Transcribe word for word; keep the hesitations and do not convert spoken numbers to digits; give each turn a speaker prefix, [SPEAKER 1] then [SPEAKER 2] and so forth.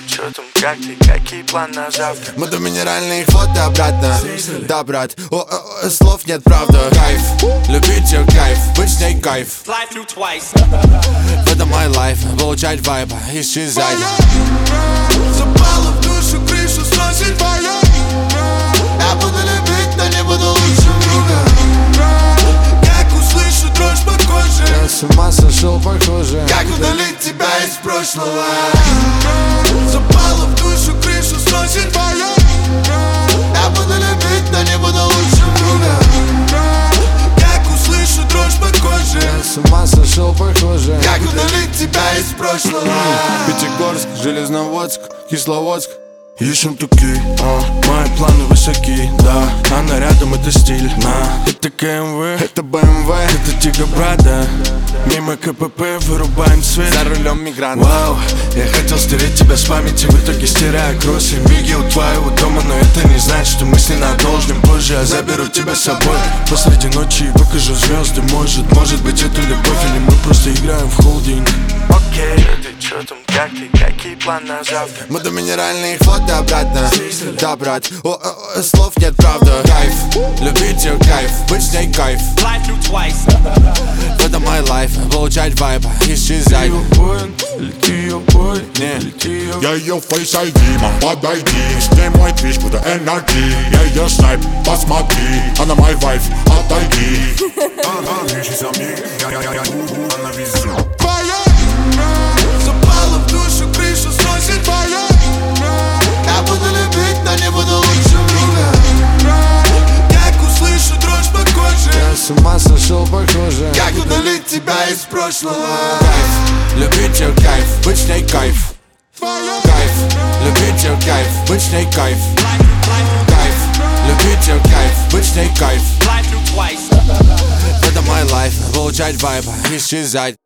[SPEAKER 1] Чё там, как ты, какие планы на завтра?
[SPEAKER 2] Мы до минеральных фото обратно. Да, брат, о, о, о, слов нет, правда. Кайф, любить ее кайф, быть с ней кайф. В этом мой лайф, получать вайб, исчезать.
[SPEAKER 3] Запала в душу, крышу сносит твоя. Я буду любить, но не буду лучшим другом. Как услышу дрожь по коже,
[SPEAKER 2] Я с ума сошел, похоже.
[SPEAKER 3] как удалить тебя из прошлого. Запала в душу, крышу сносит твоя. Я буду любить, но не буду лучшим другом. Как услышу дрожь по коже,
[SPEAKER 2] Я с ума сошел, похоже.
[SPEAKER 3] как удалить тебя из прошлого.
[SPEAKER 2] Пятигорск, Железноводск, Кисловодск.
[SPEAKER 4] Ищем туки, а, мои планы высоки, да. Она рядом, это стиль, на. Это КМВ,
[SPEAKER 2] Это БМВ,
[SPEAKER 4] это Тига Брада. Мимо КПП вырубаем свет.
[SPEAKER 2] за рулем мигрант.
[SPEAKER 4] Вау, я хотел стереть тебя с памяти, в итоге стираю кроссы миги у твоего дома. Но это не значит, что мы с ней надолжим. Позже я заберу тебя с собой посреди ночи и покажу звезды. Может, может быть это любовь, или мы просто играем в холдинг.
[SPEAKER 1] Окей, чё ты, чё там, как ты, какие планы на завтра?
[SPEAKER 2] Мы до минеральных фото обратно. Да, брат, о, о, о, слов нет, правда. Кайф, любить ее кайф, быть с ней кайф. В этом мой лайф, получать вайб, исчезать.
[SPEAKER 4] Лети ее бой,
[SPEAKER 2] Не.
[SPEAKER 4] лети ее.
[SPEAKER 5] Я ее фейс ай ди, мам, подойди. С ней мой движ, куда энергии. Я ее снайп, посмотри. Она мой вайф, отойди.
[SPEAKER 3] Твоя. Запала в душу, крышу сносит твоя. Я буду любить, но не буду лучшим другом. Как услышу дрожь по коже,
[SPEAKER 2] Я с ума сошел, похоже.
[SPEAKER 3] как удалить тебя из прошлого.
[SPEAKER 2] Кайф, любить ее кайф, быть с ней кайф.
[SPEAKER 3] Твоя.
[SPEAKER 2] Кайф, любить ее кайф, быть с ней кайф. Кайф, любить ее кайф, быть с ней кайф. В этом мой лайф, получать вайб, исчезать.